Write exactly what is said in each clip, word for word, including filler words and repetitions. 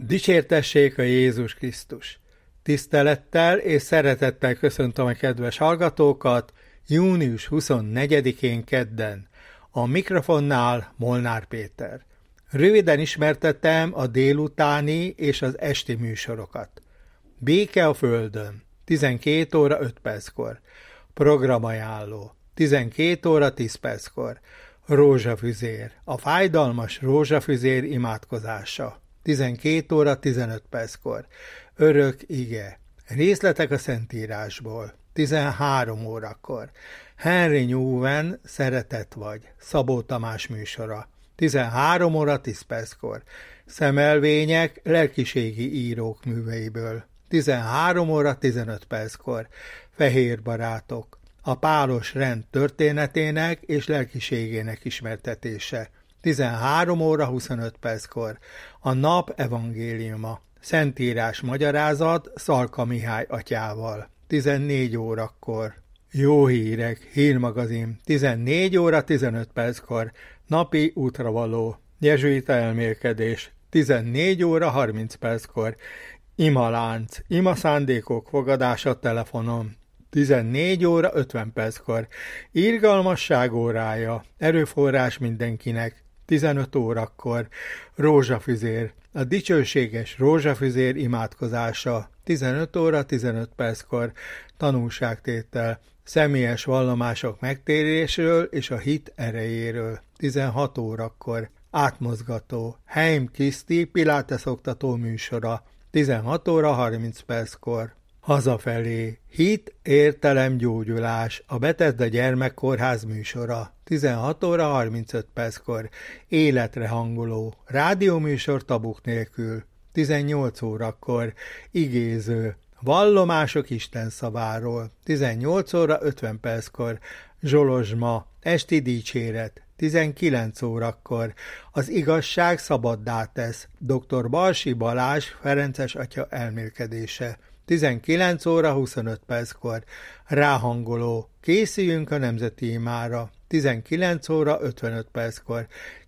Dicsértessék a Jézus Krisztus! Tisztelettel és szeretettel köszöntöm a kedves hallgatókat június huszonnegyedikén kedden. A mikrofonnál Molnár Péter. Röviden ismertettem a délutáni és az esti műsorokat. Béke a Földön, tizenkét óra öt perckor. Programajánló, tizenkét óra tíz perckor. Rózsafüzér, a fájdalmas rózsafüzér imádkozása, tizenkét óra tizenöt perckor. Örök ige, részletek a Szentírásból, tizenhárom órakor. Henry Newman, Szeretet vagy, Szabó Tamás műsora, tizenhárom óra tíz perckor. Szemelvények lelkiségi írók műveiből, tizenhárom óra tizenöt perckor. Fehér barátok, a pálos rend történetének és lelkiségének ismertetése, tizenhárom óra huszonöt perckor. A nap evangéliuma, Szentírás magyarázat Szalka Mihály atyával, tizennégy órakor. Jó hírek, hírmagazin, tizennégy óra tizenöt perckor. Napi útravaló, jezsuita elmélkedés, tizennégy óra harminc perckor. Imalánc, ima szándékok fogadása telefonon, tizennégy óra ötven perckor. Irgalmasság órája, erőforrás mindenkinek, tizenöt órakor. Rózsafüzér, a dicsőséges rózsafüzér imádkozása, tizenöt óra tizenöt perckor. Tanúságtétel, személyes vallomások megtérésről és a hit erejéről, tizenhat órakor. Átmozgató, Heim Kriszti Pilates oktató műsora, tizenhat óra harminc perckor. Hazafelé, hit, értelem, gyógyulás, a Bethesda gyermekkórház műsora, tizenhat óra harmincöt perckor. Életre hangoló, rádióműsor tabuk nélkül, tizennyolc órakor. Igéző, vallomások Isten szaváról, tizennyolc óra ötven perckor. Zsolozsma, esti dicséret, tizenkilenc órakor. Az igazság szabaddá tesz, dr. Balsi Balázs Ferences atya elmélkedése, tizenkilenc óra huszonöt perckor. Ráhangoló, készüljünk a nemzeti imára, tizenkilenc óra ötvenöt perckor.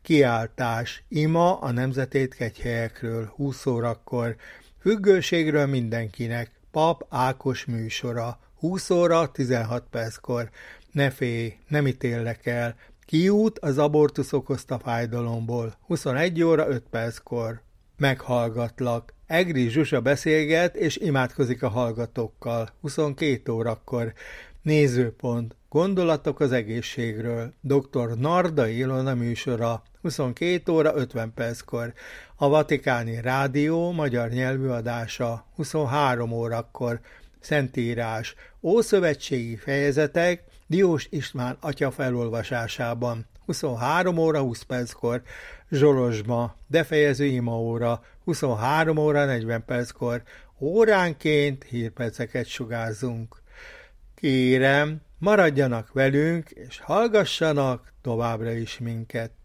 Kiáltás, ima a nemzetét kegyhelyekről, húsz órakor. Függőségről mindenkinek, Pap Ákos műsora, húsz óra tizenhat perckor. Ne félj, nem ítéllek el, kiút az abortusz okozta fájdalomból, huszonegy óra öt perckor. Meghallgatlak. Egri Zsuzsa beszélget és imádkozik a hallgatókkal, huszonkét órakor. Nézőpont, gondolatok az egészségről, dr. Nardai Ilona műsora, huszonkét óra ötven perckor. A Vatikáni Rádió magyar nyelvű adása, huszonhárom órakor. Szentírás, ószövetségi fejezetek Diós István atya felolvasásában, huszonhárom óra húsz perckor. Zsolozsma, befejező imaóra, huszonhárom óra negyven perckor. Óránként hírperceket sugárzunk. Kérem, maradjanak velünk, és hallgassanak továbbra is minket.